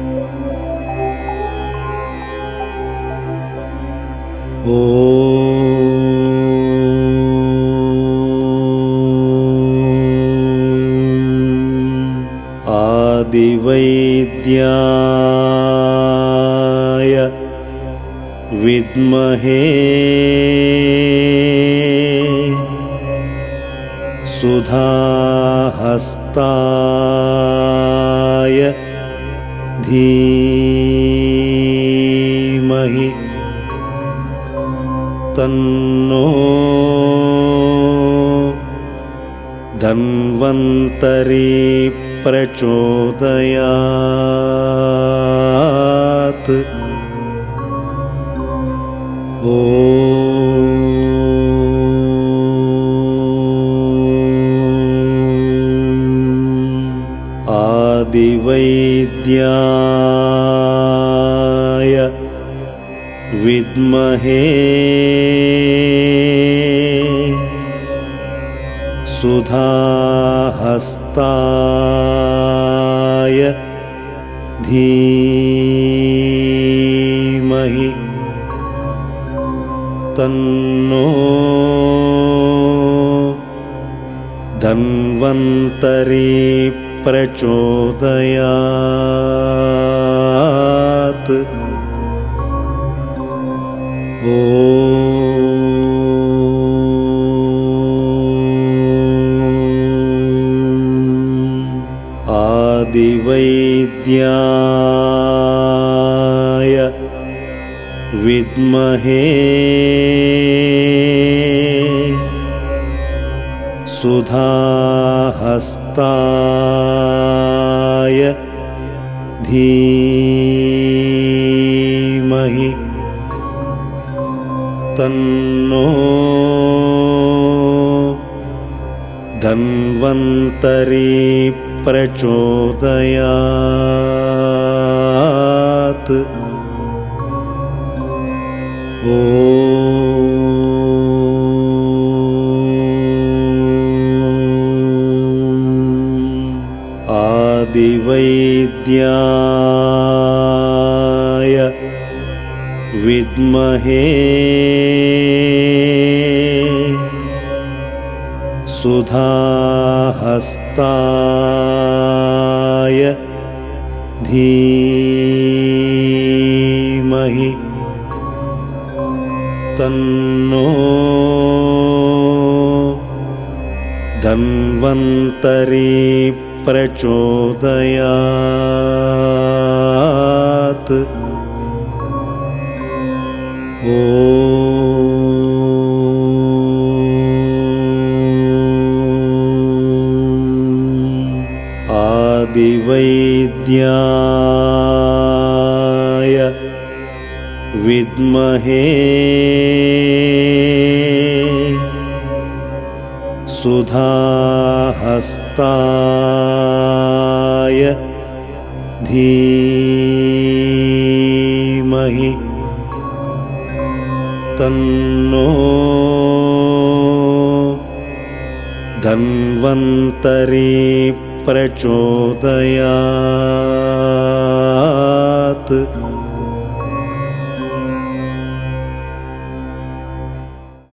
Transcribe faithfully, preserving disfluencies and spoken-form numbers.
आदिवैद्याय विद्महे सुधाहस्ताय धीमहि तन्नो धन्वन्तरी प्रचोदयात्। ॐ आदिवैद्याय विद्महे सुधाहस्ताय धीमहि तन्नो धन्वन्तरी प्रचोदयात्। ॐ आदिवैद्याय विद्महे सुधाहस्ताय धीमहि तन्नो धन्वन्तरी प्रचोदयात्। ॐ आदिवैद्याय विद्महे सुधाहस्ताय धीमहि तन्नो धन्वन्तरी प्रचोदयात्। ॐ आदिवैद्याय विद्महे सुधाहस्ताय धीमहि तन्नो धन्वन्तरी प्रचोदयात्।